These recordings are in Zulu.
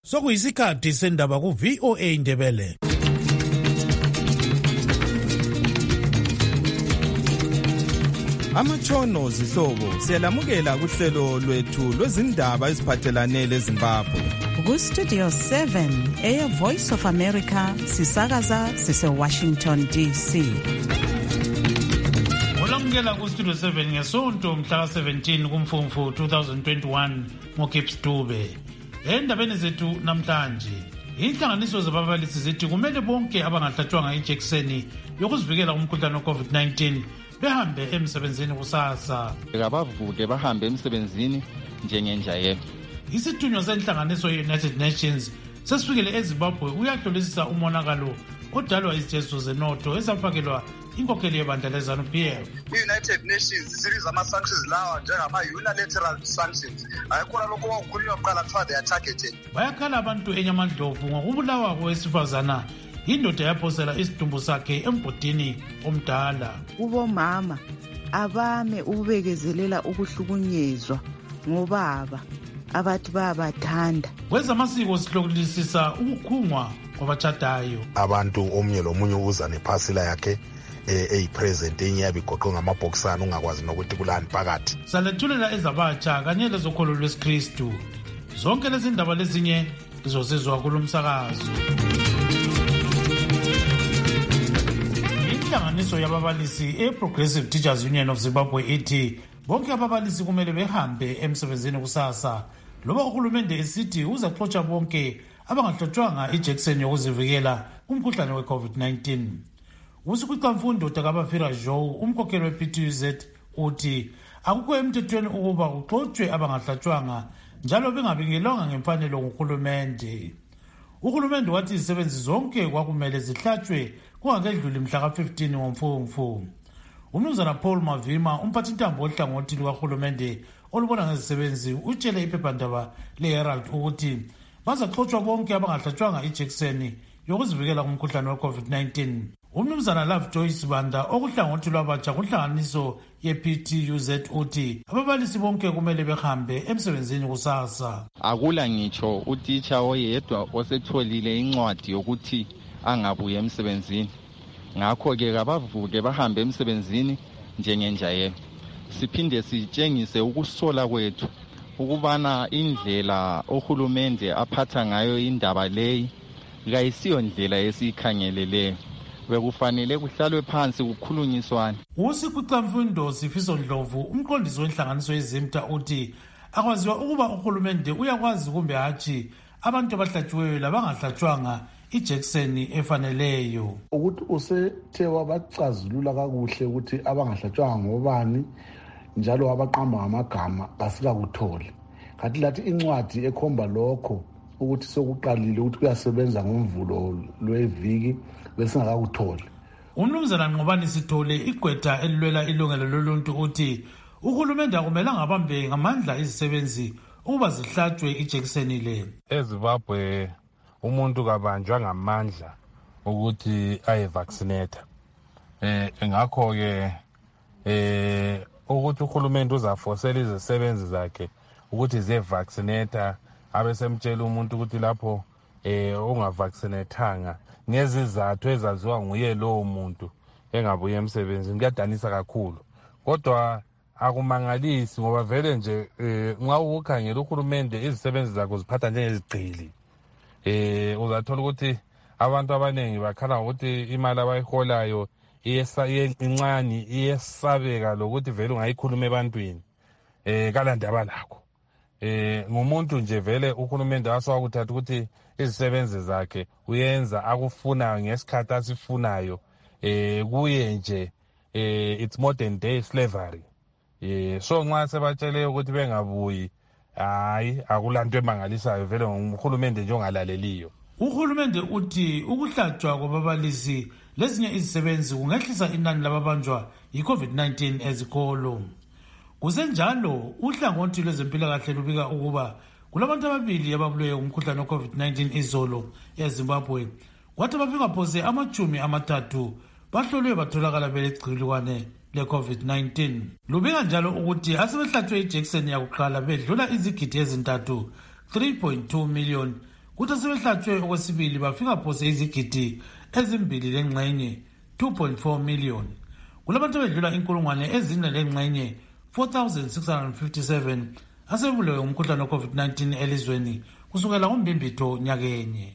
Sokuyisikhathi sendaba ku VOA Indebele. Amatshono zihlobo siyalamukela kuhlelo lwethu lwezindaba eziphathelane leZimbabwe. Ku Studio 7 Air Voice of America sisakaza sise Washington DC. Olamukela ku Studio 7 ngesonto mhla 17 kuMfumfu 2021 ngoKips Dube. Endabeni zethu namhlanje inhlanganiso zababalisi zithi kumele bonke abangahlatshwanga ijekiseni yokuzivikela kumkhuhlane we-COVID-19 behambe emsebenzini kusasa. Abavuke bahambe emsebenzini njengenjayelo. Isithunywa senhlanganiso ye-United Nations sesifikele eZimbabwe uyahlolisisa umonakalo odalwa izitezo zenotho ezafakelwa inkokheli yebandla leZANU-PF. I-United Nations series ama-sanctions lawa njengama-unilateral sanctions ayikhona lokho kwakukhulunywa kuqala kuthiwa they are targeted. Bayakhala abantu eNyamandlovu ngokubulawa kowesifazana indoda yaphosela isidumbu sakhe emgodini omdala. Ubomama abame ukubekezelela ukuhlukunyezwa ngobaba abathi bayabathanda. Kwezamasiko sihlolisisa ukukhungwa kwabatshadayo. Abantu omunye lomunye uza nephasila yakhe eyipresent enyabe igoqwe ngamabhokisana ungakwazi nokuthi kulani phakathi. Salethulela ezabatsha kanye lezokholo lwesikristu. Zonke lezi ndaba lezinye lizozizwa kulomsakazo. Inhlanganiso yababalisi e-Progressive Teachers Union of Zimbabwe ithi bonke ababalisi kumele behambe emsebenzini kusasa loba uhulumende esithi uzaxotsha bonke abangahlotshwanga ijekiseni yokuzivikela kumkhuhlane we-COVID-19. Usikwicamfundo takabafira Joe umkhokheli we-PTUZ uthi akukho emthethweni ukuba kuxotshwe abangahlatshwanga njalo bengabingelwanga ngemfanelo nguhulumende. Uhulumende wathi izisebenzi zonke kwakumele zihlatshwe kungakedluli mhla ka-15 ngoMfumfu. Umnumzana Paul Mavima umphathintambo ohlangothi lukahulumende olubona ngezisebenzi utshele iphephandaba le-Herald ukuthi bazaxotshwa bonke abangahlatshwanga ijekiseni yokuzivikela kumkhuhlane we-COVID-19. Umnumzana Love Joyce Banda okuhlangothi lwabatsha kunhlanganiso ye-PTUZ uthi ababalisi bonke kumele behambe emsebenzini kusasa. Akula ngitsho utitsha oyedwa osetholile incwadi yokuthi angabuye emsebenzini. Ngakho-ke kabavuke bahambe emsebenzini njengenjayelo. Siphinde sitshengise ukusola kwethu ukubana indlela ohulumende aphatha ngayo indaba leyi kayisiyo ndlela esiyikhangeleleyo. Bekufanele kuhlalwe phansi kukhulunyiswane. Usikwicamfundo Sifiso Ndlovu umqondisi wenhlanganiso yeZimta uthi akwaziwa ukuba uhulumende uyakwazi kumbe hatshi abantu abahlatshiweyo labangahlatshwanga ijekiseni efaneleyo. Ukuthi usethe wabacazulula kakuhle ukuthi abangahlatshwanga ngobani njalo abaqamba ngamagama asikakutholi. Kanti lathi incwadi ekhomba lokho ukuthi sokuqalile ukuthi kuyasebenza ngomvulo lweviki besingakakutholi. Umnumzana Nqobani Sithole igqwetha elilwela ilungelo loluntu uthi uhulumende akumelanga abambe ngamandla izisebenzi ukuba zihlatshwe ijekiseni le. eZimbabwe umuntu kabanjwa ngamandla ukuthi ayevaccinate. Ngakho-ke ukuthi uhulumende uzafosela izisebenzi zakhe ukuthi ziyevaccinate abesemtshela umuntu ukuthi lapho ungavaccinatanga ngezizathu ezaziwa nguye lowo muntu engabuye emsebenzini kuyadanisa kakhulu. Kodwa akumangalisi ngoba vele nje nxa ukukhangela uhulumende izisebenzi zakhe ziphatha njengezigqili. Uzathola ukuthi abantu abaningi bakhala ukuthi imali abayiholayo incane iyesabeka lokuthi vele ungayikhuluma ebantwini kalandaba lakho. Ngumuntu nje vele uhulumende wasawakuthatha ukuthi izisebenzi zakhe uyenza akufunayo ngesikhathi asifunayo. Kuye nje it's modern day slavery. So nxa sebatshele ukuthi bengabuyi hayi akulanto emangalisayo vele nguhulumende nje ongalaleliyo. Uhulumende uthi ukuhlatshwa kwababalisi lezinye izisebenzi kungehlisa inani lababanjwa yi-COVID-19 ezikolo. Kusenjalo uhlangothi lwezempilakahle lubika ukuba kulabantu ababili ababulewe umkhuhlane we-COVID-19 izolo eZimbabwe. Kwathi bafika phose ama-30 bahlolwe batholakala belegcikwane le-COVID-19. Lubika njalo ukuthi asebehlatshwe ijekiseni yakuqala bedlula izigidi ezintathu 3.2 million kuthi sebehlatshwe okwesibili bafika phose izigidi ezimbili lengxenye 2.4 million. Kulabantu bedlula inkulungwane ezine lengxenye 4,657 asebulewe umkhuhlane we-COVID-19 elizweni kusukela ngoMbimbitho nyakenye.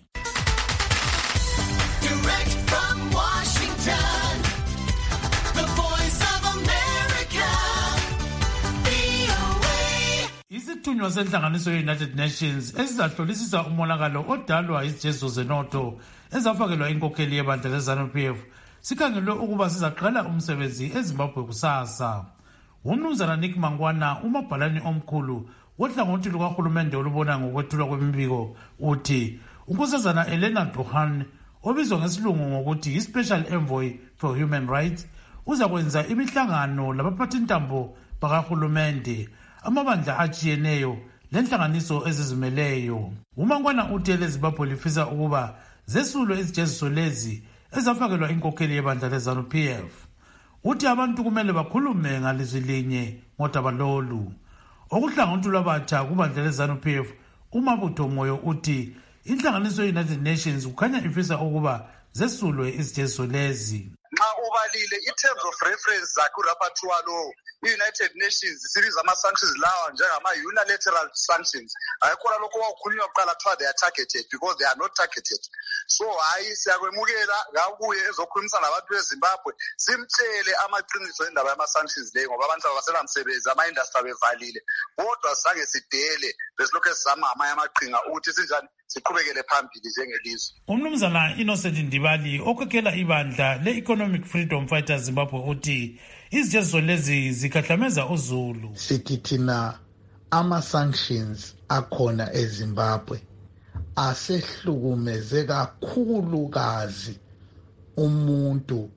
Isithunywa senhlanganiso ye-United Nations esizahlolisisa umonakalo odalwa izijezo zenotho ezafakelwa inkokheli yebandla le-ZANU-PF sikhangelwe ukuba sizaqala umsebenzi eZimbabwe kusasa. Umnumzana Nick Mangwana, umabhalani omkhulu wohlangothi lukahulumende olubona ngokwethulwa kwemibiko, uthi unkosazana Elena Duhan, obizwa ngesilungu ngokuthi yi-Special Envoy for Human Rights, uzakwenza imihlangano labaphathintambo bakahulumende, amabandla atshiyeneyo lenhlanganiso ezizimeleyo. uMangwana uthi eleZimbabwe lifisa ukuba zesulwe izijeziso lezi ezafakelwa inkokheli yebandla le-ZANU-PF. Uthi abantu kumele bakhulume ngalizwi linye ngodaba lolu. Okuhlangothi lwabatsha kubandla le-ZANU-PF, uMabutho Moyo uthi inhlanganiso ye-United Nations kukhanya ifisa ukuba zesulwe izijeziso lezi. Nxa ubalile i-terms of reference zakhe urapporteur lo i-United Nations series ama-sanctions lawa njengama-unilateral sanctions ayikhona lokho kwakukhulunywa kuqala kuthiwa they are targeted because they are not targeted. So hayi siyakwemukela kabuye ezokhulumisana nabantu beZimbabwe simtshele amaqiniso endaba yama-sanctions leyo ngoba abantu abasenamsebenzi ama-industry bevalile kodwa sange sidele besilokhu sizama amanye amaqhinga ukuthi sinjani siqhubekele phambili njengelizwe. Umnumzana Innocent Ndibali okhokhela ibandla le-Economic Freedom Fighters Zimbabwe uthi izijeziso lezi zikhahlameza uZulu. Sithi thina ama-sanctions akhona eZimbabwe asehlukumeze kakhulukazi umuntu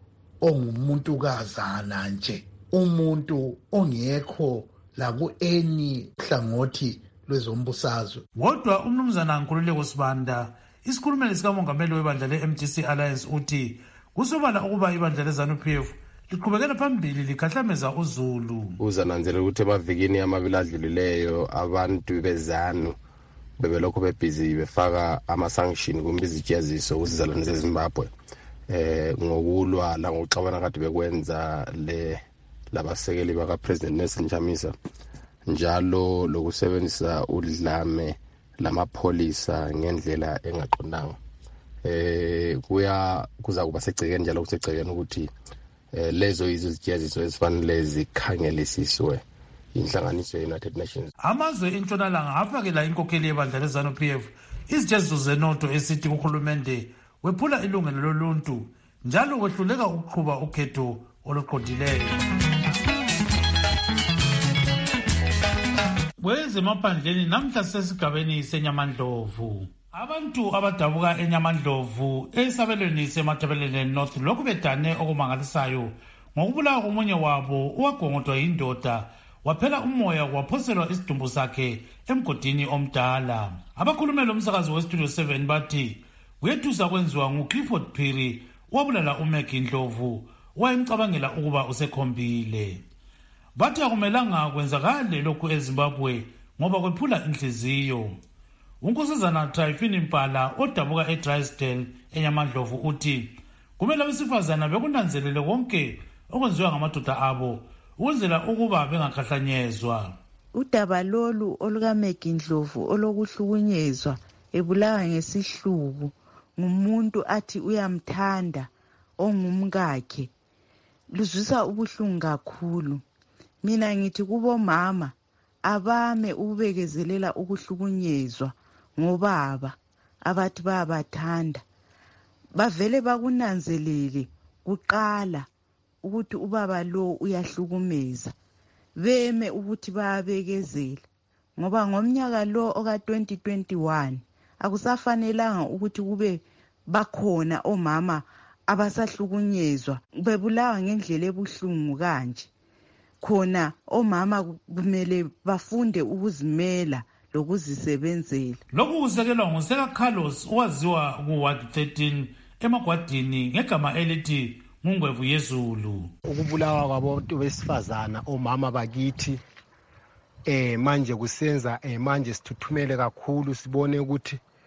ongumuntukazana nje, umuntu ongekho laku-eni hlangothi lwezombusazwe. Kodwa umnumzana Nkululeko Sibanda, isikhulumeli sikamongameli webandla le-MTC Alliance, uthi kusobala ukuba ibandla le-ZANU-PF liqhubekela phambili likhahlameza uZulu. Uzananzela ukuthi emavikini amabili adlulileyo abantu beZANU bebelokhu bebhizi befaka ama-sanction kumbe izijeziso kusizalwane zeZimbabwe ngokulwa langokuxabana kade bekwenza labasekeli bakaPresident Nelson Chamisa, njalo lokusebenzisa udlame lamapholisa ngendlela engaqondanga. Kuza kuba segcekeni njalo kusegcekeni ukuthi lezo izijeziso ezifanele zikhangelisiswe inhlanganiso ye-United Nations. Amazwe entshonalanga afakela inkokheli yebandla le-ZANU-PF izijeziso zenotho esithi uhulumende wephula ilungelo loluntu njalo wehluleka ukuqhuba ukhetho oluqondileyo. Kwezemaphandleni namhla sesigabeni seNyamandlovu, abantu abadabuka eNyamandlovu esabelweni seMatabelele North lokhu bedane okumangalisayo ngokubulawa komunye wabo owagongodwa yindoda waphela umoya waphoselwa isidumbu sakhe emgodini omdala. Abakhulumeli umsakazi weStudio 7 bathi kuyethusa kwenziwa nguClifford Phiri wabulala uMaggie Ndlovu wayemcabangela ukuba usekhombile. Bathi akumelanga kwenzakale lokhu eZimbabwe ngoba kwephula inhliziyo. Unkosazana Tryphon Mpala odabuka eDrysdale eNyamandlovu uthi kumele abesifazana bekunanzelele konke okwenziwa ngamadoda abo ukwenzela ukuba bengakhahlanyezwa. Udaba lolu olukaMaggie Ndlovu olokuhlukunyezwa ebulawa ngesihluku ngumuntu athi uyamthanda ongumkakhe luzwisa ubuhlungu kakhulu. Mina ngithi kubomama abame ukubekezelela ukuhlukunyezwa ngobaba abathi bayabathanda, bavele bakunanzelele kuqala ukuthi ubaba lo uyahlukumeza, beme ukuthi bayabekezela ngoba ngomnyaka lo oka-2021 akusafanelanga ukuthi kube bakhona omama abasahlukunyezwa bebulawa ngendlela ebuhlungu kanje. Khona omama kumele bafunde ukuzimela lokuzisebenzela. Lokhu kusekelwa nguseka Carlos owaziwa kuWard 13 emagwadini ngegama elithi Ngungwevu Yezulu. Ukubulawa kwabantu besifazana omama bakithi manje kusenza manje sithuthumele kakhulu sibone ukuthi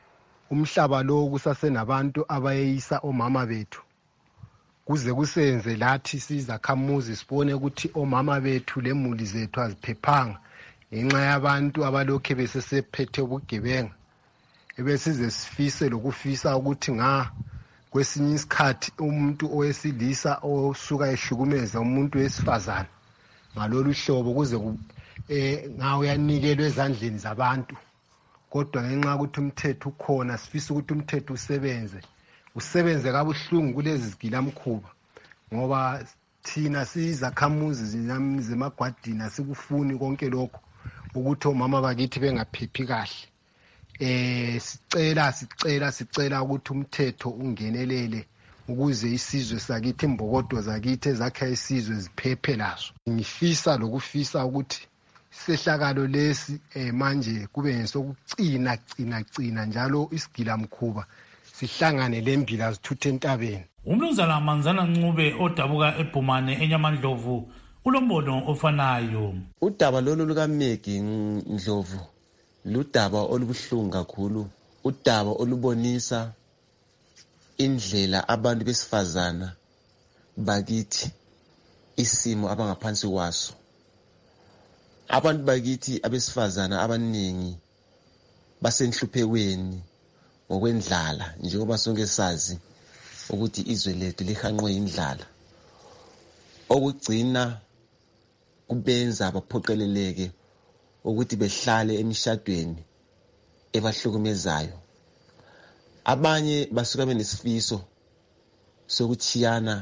umhlaba lo kusasenabantu abayeyisa omama bethu kuze kusenze lathi sizakhamuzi sibone ukuthi omama bethu lemuli zethu aziphephanga ngenxa yabantu abalokhe besesephethe ubugebenga ebesize sifise lokufisa ukuthi kwesinye isikhathi umuntu owesilisa osuka ehlukumeza umuntu wesifazane ngalolu hlobo kuze ngawo yanikelwe ezandleni zabantu kodwa ngenxa ukuthi umthetho ukhona sifisa ukuthi umthetho usebenze kabuhlungu kulezi zigilamkhuba ngoba thina sizakhamuzi zemagwadini asikufuni konke lokho ukuthi omama bakithi bengaphephi kahle sicela ukuthi umthetho ungenelele ukuze isizwe sakithi imbokodo zakithi ezakha isizwe ziphephe lazo. Ngifisa lokufisa ukuthi sehlakalo lesi manje kube ngesokucina njalo isigilamkhuba sihlangane lembila zithuthe entabeni. Umnumzana Manzana Ncube odabuka eBhumane eNyamandlovu ulombono ofanayo. Udaba lolu lukaMegi Ndlovu ludaba olubuhlungu kakhulu, udaba olubonisa indlela abantu besifazana bakithi isimo abangaphansi kwaso. Abantu bakithi abesifazana abaningi basenhluphekweni ngokwendlala njengoba sonke sazi ukuthi izwe lethu lihanqwe indlala okugcina kubenza baphoqeleleke ukuthi behlale emishadweni ebahlukumezayo. Abanye basuka benesifiso sokuthiyana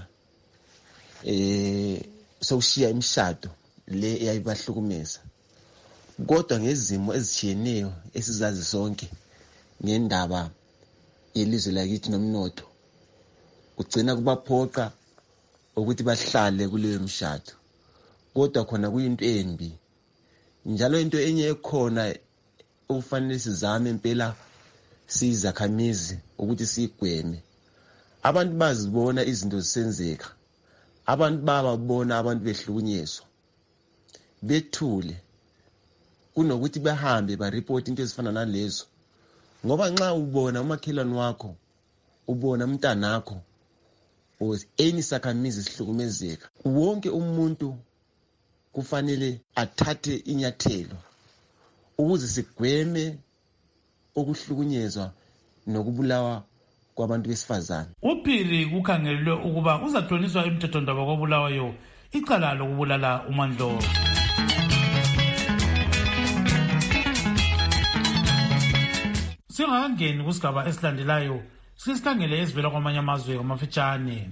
sokushiya imishado le eyayibahlukumeza, kodwa ngezimo ezitshiyeneyo esizazi sonke ngendaba yelizwe lakithi nomnotho kugcina kubaphoqa ukuthi bahlale kuleyo mshado. Kodwa khona kuyinto embi njalo into enye ekhona ufanele sizame impela sizakhamizi ukuthi sigweme. Abantu bazibona izinto zisenzeka, abantu babona abantu behlukunyezwa bethule kunokuthi bahambe bareport into ezifana nalezo, ngoba nxa ubona umakhelwane wakho ubona umntanakho enisakhamizi sihlukumezeka, wonke umuntu kufanele athathe inyathelo ukuze sigweme ukuhlukunyezwa nokubulawa kwabantu besifazane. uPhiri kukhangelwe ukuba uzathoniswa imthethondaba kwabulawayo icala lokubulala uMandlovu. Singakangeni kusigaba esilandelayo sisikhangele ezivela kwamanye amazwe amafitshane.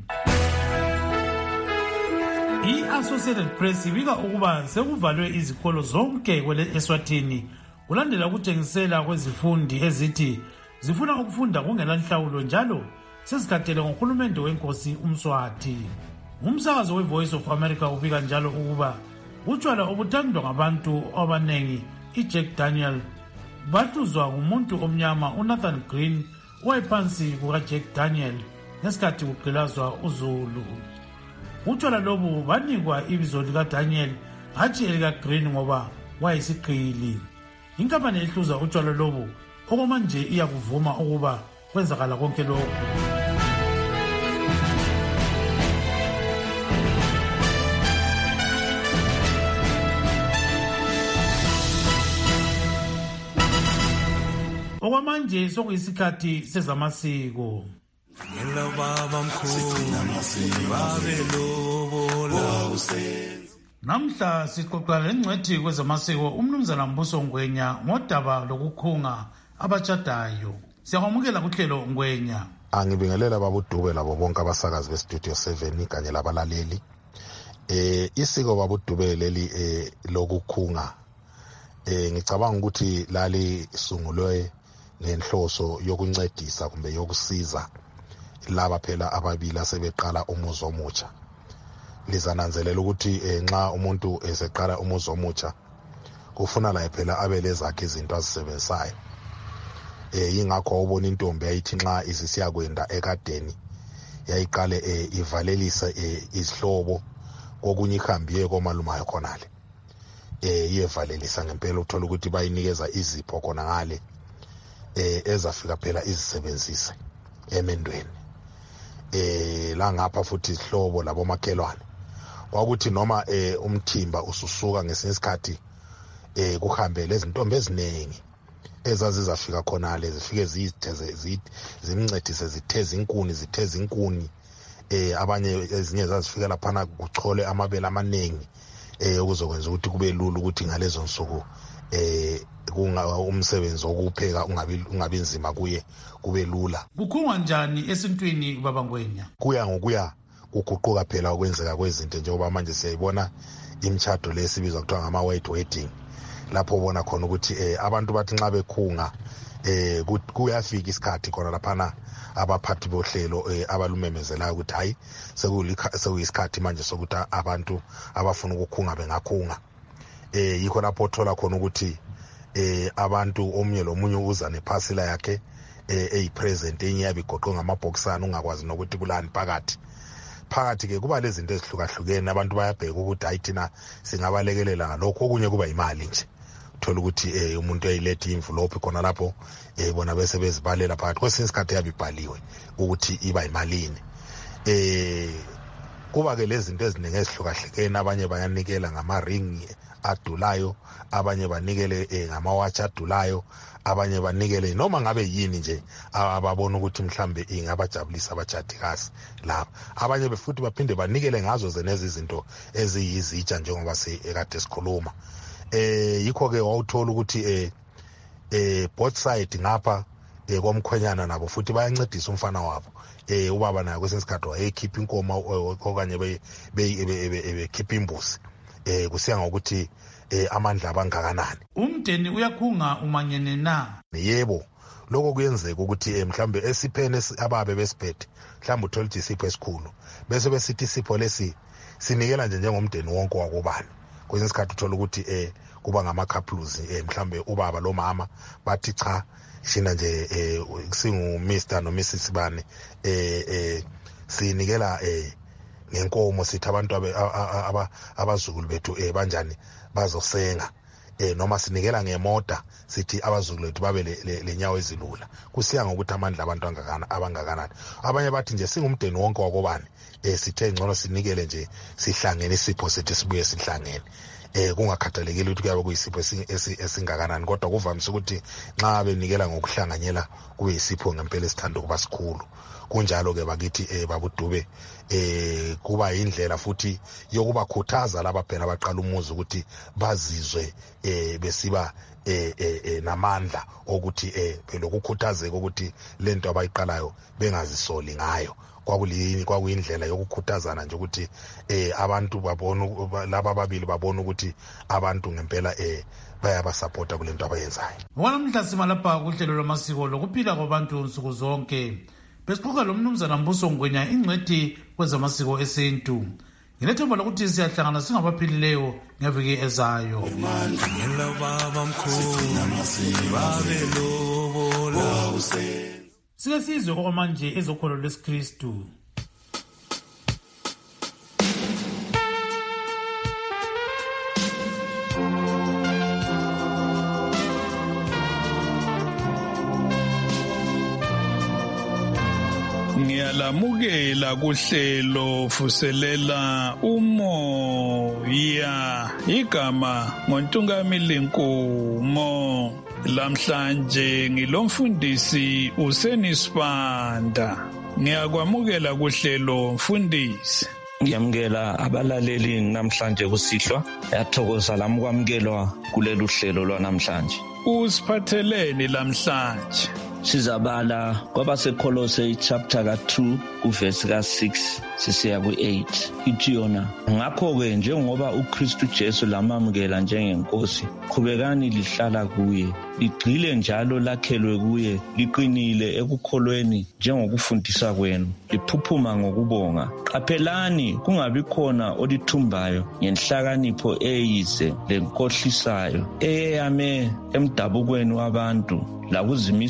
I-Associated Press ibika ukuba sekuvalwe izikolo zonke eSwatini kulandela ukuthengisela kwezifundi ezithi zifuna ukufunda kungelanhlawulo njalo sezikhathele ngohulumende wenkosi uMswati. Umsakazo weVoice of America ubika njalo ukuba utshwala obuthandwa ngabantu abanengi iJack Daniel bahluzwa ngumuntu omnyama uNathan Green owayephansi kukaJack Daniel ngesikhathi kugqilazwa uZulu. Utshwala lobu banikwa ibizo likaDaniel hatshi elikaGreen ngoba wayesigqili. Inkampani ehluza utshwala lobu okwamanje iyakuvuma ukuba kwenzakala konke lokhu. Okwamanje sokuyisikhathi sezamasiko. Namhla sixoxa lengcwethi kwezamasiko umnumzana Mbuso Ngwenya ngodaba lokukhunga abatshadayo. Siyamukela kuhlelo Ngwenya. Angibingelela babuDube labo bonke abasakazi beStudio 7 kanye labalaleli. Isiko babuDube leli lokukhunga ngicabanga ukuthi lali sungulwe ngenhloso yokuncedisa kumbe yokusiza laba phela ababili asebeqala umuzi omutsha. Lizananzelela ukuthi nxa umuntu eseqala umuzi omutsha kufuna la phela abelezakhe izinto azisebenzayo. Yingakho ubona intombi yayithi nxa isisiya kwenda ekadeni yayiqale ivalelisa izihlobo kokunye ihambiye komalumayo khonale. Iyevalelisa ngempela uthola ukuthi bayinikeza izipho khona ngale. ezafika phela izisebenzise emendweni. La ngapha futhi ihlobo labomakhelwane kwakuthi noma umthimba ususuka ngesinye isikhathi kuhambe lezi ntombi eziningi ezazizafika khona lezi zifike zimncedise zitheze inkuni abanye ezinye zazifika laphana kuchole amabele amaningi ukuzokwenza ukuthi kube lula ukuthi ngalezo nsuku umsebenzi wokupheka ungabi nzima kuye kube lula. Kukhungwa njani esintwini baba Ngwenya? Kuya kuguquka phela okwenzeka kwezinto njengoba manje siyayibona imtshado lesibizwa kuthiwa ngama-white wedding, lapho ubona khona ukuthi abantu bathi nxa bekhunga kuyafika isikhathi khona laphana abaphathi bohlelo abalumemezelayo ukuthi hayi sekuyisikhathi manje sokuthi abantu abafuna ukukhunga bengakhunga. Yikho lapho othola khona ukuthi abantu omunye lomunye uza nephasila yakhe eyipresent enye yabe igoqwe ngamabhokisana ungakwazi nokuthi kulani phakathi ke kuba lezinto ezihlukahlukene. Abantu bayabheka ukuthi hayi thina singabalekelela ngalokho, okunye kuba imali nje. Uthola ukuthi umuntu eyilethe envelope khona lapho bona bese bezibalela phakathi. Kwesinye isikhathi yabe ibhaliwe ukuthi iba imalini. Kuba ke lezi zinto eziningi ezihlukahlukene. Abanye bayanikela ngama-ring adulayo, abanye banikele ngama-watch adulayo, abanye banikele noma ngabe yini nje ababona ukuthi mhlambe ingabajabulisa abajadikazi lapha. Abanye befuthi baphinde banikele ngazo zenezi izinto eziyizitsha njengoba sekade sikhuluma. Yikho ke wawuthola ukuthi both side ngapha komkhwenyana nabo futhi bayancedisa umfana wabo. Ubaba naye kwesinye isikhathi wayekhipha inkomo okanye bekhipha imbuzi. Kusiya ngokuthi amandla abangakanani. Umndeni uyakhunga umanyene na? Yebo, lokho kuyenzeka ukuthi mhlambe esiphene ababe besiphethe mhlambe uthola ukuthi isipho esikhulu bese besithi isipho lesi sinikela nje njengomndeni wonke wakubani. Kwesinye isikhathi uthola ukuthi kuba ngama-couples mhlambe ubaba lo mama bathi cha shina nje singu Mr no Mrs Bane sinikela ngenkomo sithi abantu abazukulu bethu banjani bazosenga, noma sinikela ngemota sithi abazukulu bethu babe lenyawo ezilula. Kusiya ngokuthi amandla abantu abangakanani. Abanye bathi nje singumndeni wonke wakobani sithe ngcono sinikele nje sihlangene isipho sethu sibuye sihlangene. Kungakhathalekile ukuthi kuyabe kuyisipho esingakanani, kodwa kuvamise ukuthi nxa benikela ngokuhlanganyela kube yisipho ngempela esithanda ukuba sikhulu. Kunjalo ke bakithi babudube kuba indlela futhi yokubakhuthaza laba phela abaqala umuzi ukuthi bazizwe besiba namandla ukuthi belokukhuthazeka ukuthi lento abayiqalayo bengazisoli ngayo. Kwakuyindlela yokukhuthazana nje ukuthi abantu babone, laba ababili babone ukuthi abantu ngempela bayabasupporta kulento abayenzayo. Wanamhla sima lapha kuhlelo lwamasiko lokuphila kwabantu nsuku zonke. Besixoxa lo Mnumzana Mbuso Ngwenya, ingcwethi kwezamasiko esintu. Nginethemba lokuthi siyahlangana singabaphilileyo ngeviki ezayo. Sike sizwe okwamanje ezokholo lwesikristu. Ngiyalamukela kuhlelo vuselela umoya, igama ngoNtungamili Nkumo. Lamhlanje ngilomfundisi uSenisibanda. Ngiyakwamukela kuhlelo mfundisi. Ngiyamukela abalaleli namhlanje kusihlwa, yathokoza lami kwamukelwa kulelu hlelo lwanamhlanje. Usiphatheleni lamhlanje? Sizabala kwabaseKolose chapter ka2 uvesi ka6 sisiya ku8. Ithi yona, ngakho-ke njengoba uKristu Jesu lamamukela njengenkosi, qhubekani lihlala kuye, ligxile njalo lakhelwe kuye, liqinile ekukholweni njengokufundisa kwenu, liphuphuma ngokubonga. Qaphelani kungabi khona olithumbayo ngenhlakanipho eyize lenkohlisayo, eyeyame emdabukweni wabantu lakuzimiso zemvelo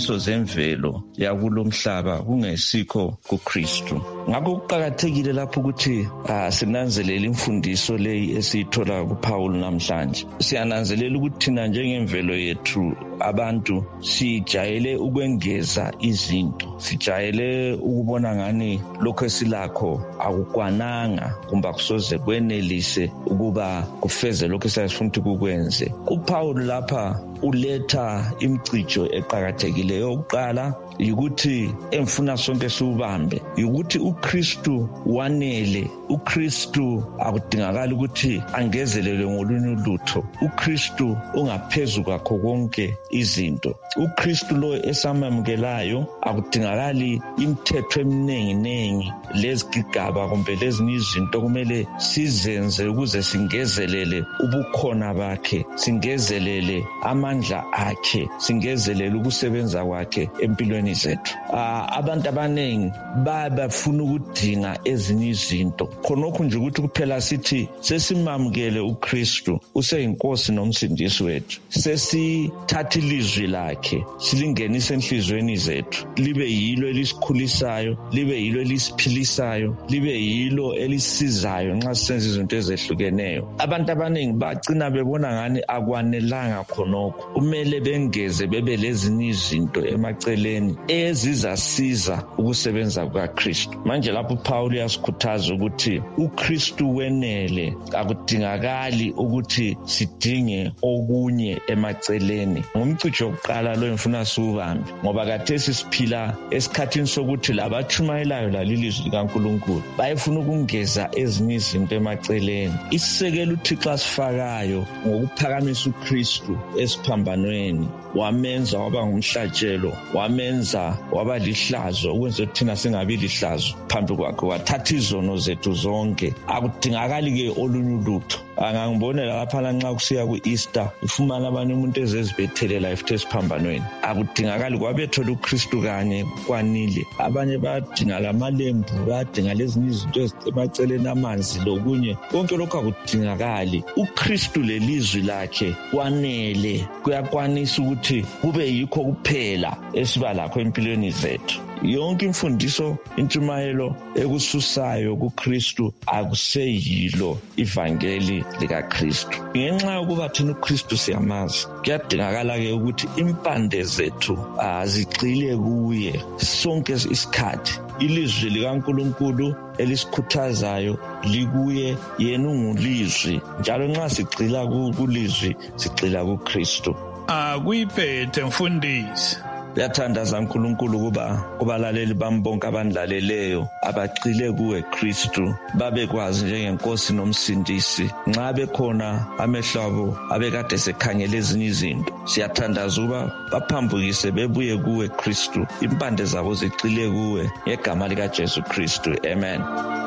ngemvelo yakulomhlaba kungesikho kuKristu. Ngakho kuqakathekile lapho ukuthi sinanzelele imfundiso leyi esiyithola kuPaul namhlanje. Siyananzelela ukuthi thina njengemvelo yethu abantu sijayele ukwengeza izinto, sijayele ukubona ngani lokho esilakho akukwananga kumbe akusoze kwenelise ukuba kufeze lokho esifuna ukuthi kukwenze. uPaul lapha uletha imicijo eqhakathekileyo. Oqala ukuthi emfuna sonke siubambe ukuthi uKristu wanele. uKristu akudingakala ukuthi angezelele ngolunye ulutho. uKristu ungaphezulu kwakho konke izinto. uKristu lo esamamukelayo akudingakali imithetho eminengi lezigigaba kumbe lezinye izinto kumele sizenze ukuze singezelele ubukhona bakhe, singezelele amandla akhe, singezelele ukusebenza kwakhe empilweni zethu. Abantu abanengi bafuna ukudinga ezinye izinto. Khonokho nje ukuthi kuphela sithi sesimamukele uKristu useyinkosi nomsindisi wethu, sesithatha ilizwi lakhe silingenise enhlizweni zethu, libe yilo elisikhulisayo, libe yilo elisiphilisayo, libe yilo elisizayo nxa sisenza izinto ezehlukeneyo. Abantu abanengi bagcina bebona ngani akwanelanga khonokho, kumele bengeze bebe lezinye izinto emaceleni ezizasiza ukusebenza kukaKristu. Manje lapho uPaul uyasikhuthaza ukuthi uKristu wenele, akudingakali ukuthi sidinge okunye emaceleni. Ngumcijo wokuqala lo ngifuna siubambe, ngoba khathesi siphila esikhathini sokuthi labatshumayelayo lalilizwi likaNkulunkulu bayefuna ukungeza ezinye izinto emaceleni. Isisekelo uThixo asifakayo ngokuphakamisa uKristu esiphambanweni, wamenza waba ngumhlatshelo, wamenza waba lihlazo ukwenza ukuthi thina singabi lihlazo phambi kwakhe, wathatha izono zethu zonke. Akudingakali ke olunye ulutho. Angangibonela lapha nxa kusiya ku-Easter ufumana abanye umuntu ezezibhethelela efuthe esiphambanweni. Akudingakali kwabethola uKristu kanye kwanile. Abanye badinga lamalembu, badinga lezinye izinto ezisemaceleni, amanzi lokunye. Konke lokho akudingakali. uKristu lelizwi lakhe kwanele, kuyakwanisa ukuthi kube yikho kuphela esiba lakho empilweni zethu. Yonke imfundiso, intshumayelo ekususayo kuKristu akuseyilo ivangeli likaKristu. Ngenxa yokuba thina uKristu siyamazi, kuyadingakala ke ukuthi impande zethu zigxile kuye sonke isikhathi. Ilizwi likaNkulunkulu elisikhuthazayo likuye, yena ungulizwi, njalo nxa sigxila kulizwi sigxila kuKristu. Akuyiphethe mfundisi. Yathandaza uNkulunkulu kuba kubalaleli bami bonke abanilaleleyo abagxile kuwe Kristu, babekwazi njengenkosi nomsindisi. Nxa bekhona amehlo abo abekade sekhangela ezinye izinto, siyathandaza ukuba baphambukise bebuye kuwe Kristu, impande zabo zigxile kuwe, ngegama likaJesu Kristu. Amen.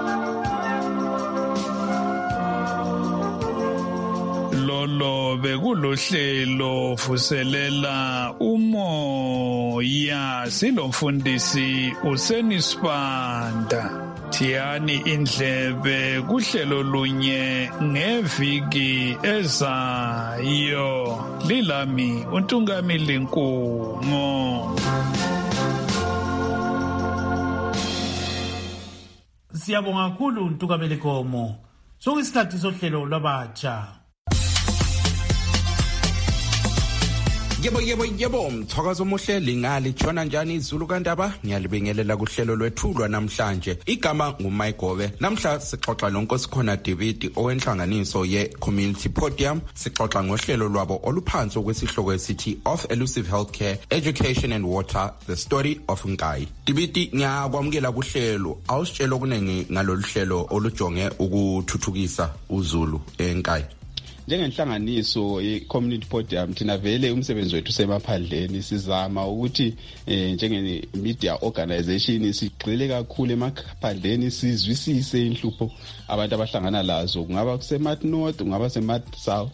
Lolo bekulohlelo vuselela umoya, silomfundisi uSenisibanda. Thiyani indlebe kuhlelo lunye ngeviki ezayo. Lilami uNtungamili Nkungo. Siyabonga kakhulu uNtungamili Nkomo. Sokuyisikhathi sohlelo lwabatsha. Yebo, mthwakazo omuhle lingali tshona njani izulu kandaba, ngiyalibingelela kuhlelo lwethu lwanamhlanje. Igama nguMayigobe. Namhla sixoxa noNkosikhona David owenhlanganiso ye-Community Podium. Sixoxa ngohlelo lwabo oluphansi okwesihloko esithi of Elusive Healthcare, Education and Water, the story of Nkai. David, ngiyakwamukela kuhlelo. Awusitshela okunengi ngalolu hlelo olujonge ukuthuthukisa uZulu eNkai. Njengenhlanganiso ye-Community Podium thina vele umsebenzi wethu semaphandleni sizama ukuthi njenge-media organization sigxile kakhulu emaphandleni, sizwisise inhlupho abantu abahlangana lazo, kungaba kuseMat North, kungaba seMat South.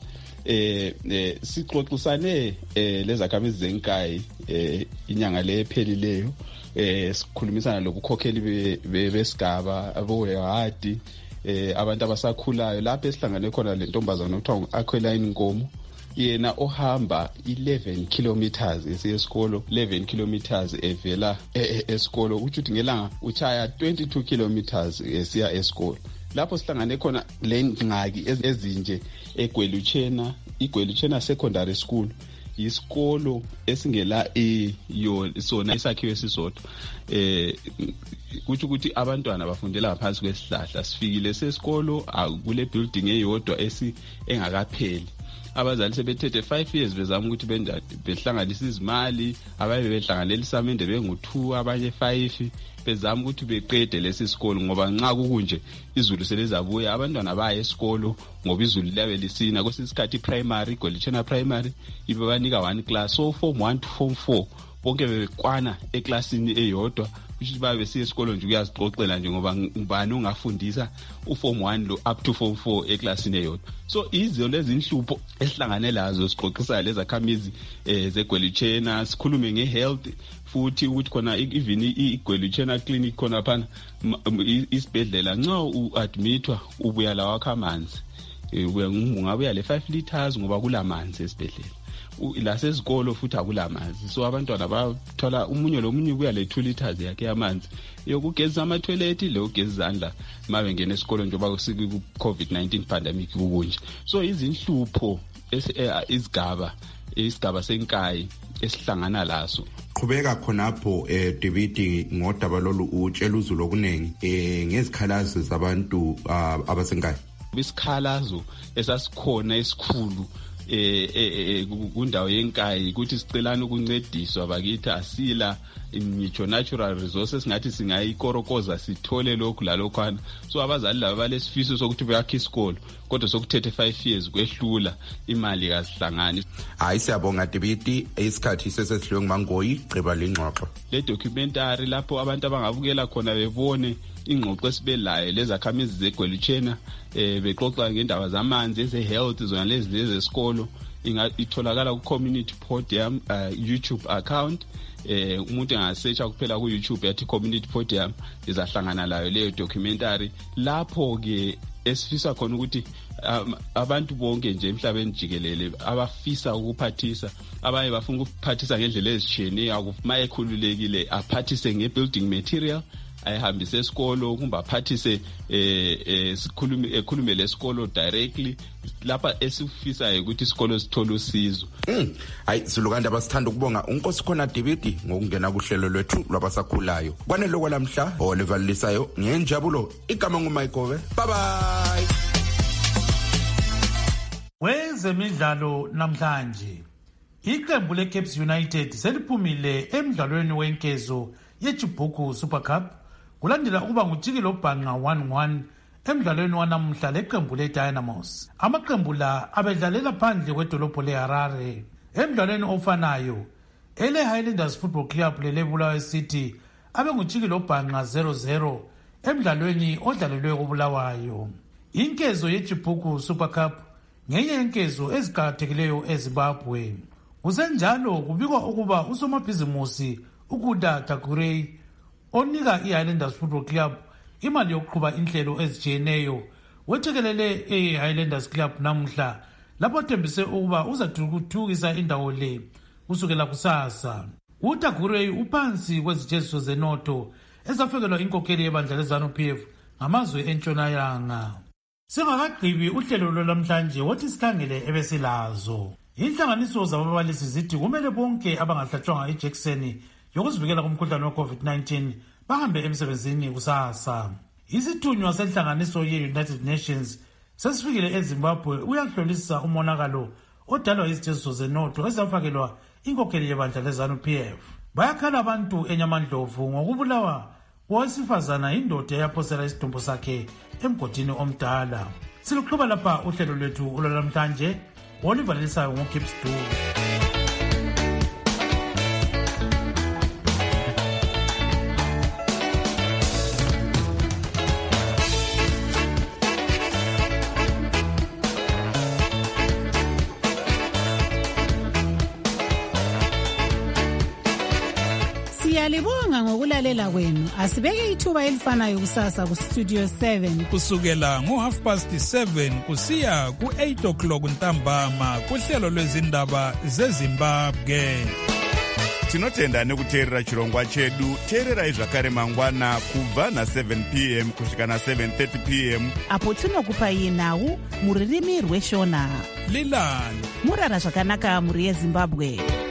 Sixoxisane lezakhamizi zeNkai inyanga lephelileyo, sikhulumisana lokukhokheli besigaba abohadi, abantu abasakhulayo. Lapho esihlangane khona le ntombazana okuthiwa uAqueline Nkomo, yena ohamba 11 kilometers esiya esikolo, 11 kilometers evela esikolo, ukuthi ngelanga uchaya 22 kilometers esiya esikolo. Lapho sihlangane khona le ngxaki ezinje eGweluchena, iGweluchena Secondary School isikolo esingela sona isakhiwo esisodwa. Kuthi ukuthi abantwana bafundela ngaphansi kwesihlahla. Sifikile sesikolo kule building eyodwa engakapheli. Abazali sebethethe 5 years bezama ukuthi behlanganisa izimali, abaye behlanganela isamende bengu2, abanye 5, bezama ukuthi beqede lesi sikolo ngoba nxa kukunje izulu selezabuya, abantwana baya esikolo ngoba izulu liyabe lisina. Kwesisikhathi primary, Gwelichena primary ibebanika 1 class, so form 1 to form 4 bonke bebekwana eklasini eyodwa. Ukuthi babe besiya esikolo nje uyazixoxela nje ngoba ngubani ungafundisa uform 1 lo up to form 4 eklasini eyodwa. So izo lezi inhlupho esihlangane lazo sixoxisa lezi khamizi zeGweluchena, sikhulume ngehealth futhi ukuthi khona even iGweluchena clinic khona phana isibhedlela nxa uadmitwa ubuya la wakha amanzi, ungabuya le 5 liters ngoba kulamanzi esibhedlela. La sezikolo futhi akulamanzi, so abantwana bathola umunye lomunye ubuya le 2 liters yakhe yamanzi yokugeza ama-toilet lokugeza izandla mabe ngene esikolo njengoba kusiku COVID-19 pandemic kubunje. So izinhlupho isigaba senkayi esihlangana laso. Qhubeka khonapho David ngodaba lolu utshela uzulu okunengi ngezikhalazo zabantu abasenkayi. Isikhalazo esasikhona esikhulu kundawo yenkayi ukuthi sicelana ukuncediswa bakithi asila ngitsho natural resources ngathi singayikorokoza sithole lokhu lalokhana. So abazali laba balesifiso sokuthi bayakhe isikolo kodwa sokuthethe 5 years kwehlula imali kasihlangani. Hayi siyabonga David, isikhathi sesedliwe nguMangoyi, gqiba lengxoxo. Le documentary lapho abantu abangabukela khona bebone ingxoxo esibelayo lezakhamizi zeGweluchena bexoxa ngendaba zamanzi ezehealth zona lezi esikolo. Itholakala ku-Community Podium YouTube account. Umuntu engasearcha kuphela ku YouTube yathi Community Podium izahlangana layo leyo documentary. Lapho ke esifisa khona ukuthi abantu bonke nje emhlabeni jikelele abafisa ukuphathisa, abaye bafuna ukuphathisa ngendlela ezitshiyeneyo, akufuma ekhululekile aphathise ngebuilding material, ayihambise esikolo kumbe aphathise ekhulume lesikolo directly lapha esifisayo ukuthi isikolo sithole usizo. Hayi silukanda basithanda ukubonga uNkosi khona David ngokungena kuhlelo lwethu lwabasakhulayo. Kwanele kwalamhla olevalisayo ngenjabulo, igama nguMayigobe. Bye bye. Wezemidlalo namhlanje iqembu leCaps United seliphumile emidlalweni wenkezo yeChibuku Super Cup kulandela ukuba nguThikilo Bhanga 1-1 emidlalweni wanamuhla leqembu leDynamos. Amaqembu la abedlalela phandle kwedolobho leHarare. Emidlalweni ofanayo Highlanders Football Club leleBulawayo City abenguThikilo Bhanga 0-0 emidlalweni odlalelwe kuBulawayo. Inkezo yeChibuku Super Cup ngenye yenkezo eziqakathekileyo eZimbabwe. Kusenjalo kubikwa ukuba usomabhizimusi uKuda Tagurey onika iHighlanders Football Club imali yokuqhuba inhlelo ezijiyeneyo wethekelele eHighlanders Club namuhla lapho thembise ukuba uzathuthukisa indawo le kusukela kusasa. uTagurey uphansi kwezijeziso zenotho ezafakelwa inkokheli yebandla leZANU-PF ngamazwe entshonalanga. Singakagqibi uhlelo lwalamhlanje wothi sikhangele ebesilazo. Inhlanganiso zababalisi zithi kumele bonke abangahlatshwanga ijekiseni yokuzivikela kumkhuhlane we-COVID-19 bahambe emsebenzini kusasa. Isithunywa senhlanganiso ye-United Nations sesifikile eZimbabwe uyahlolisisa umonakalo odalwa izijeziso zenotho ezafakelwa inkokheli yebandla leZANU-PF. Bayakhala abantu eNyamandlovu ngokubulawa kowesifazana indoda eyaphosela isidumbu sakhe emgodini omdala. Siluqhuba lapha uhlelo lwethu olwalamhlanje olivalisayo nguKips Dube. Siyalibonga ngokulalela kwenu. Asibeke ithuba elifanayo kusasa ku Studio 7 kusukela ngo7:30 kusiya ku8 o'clock ntambama kuhlelo lwezindaba zeZimbabwe. Tinotenda nekuteerera chirongwa chedu. Teererai zvakare mangwana kubva na7 p.m. kusvika na7:30 p.m. apo tinokupai nhau muririmi rweshona. Lilani murara zvakanaka muri yeZimbabwe.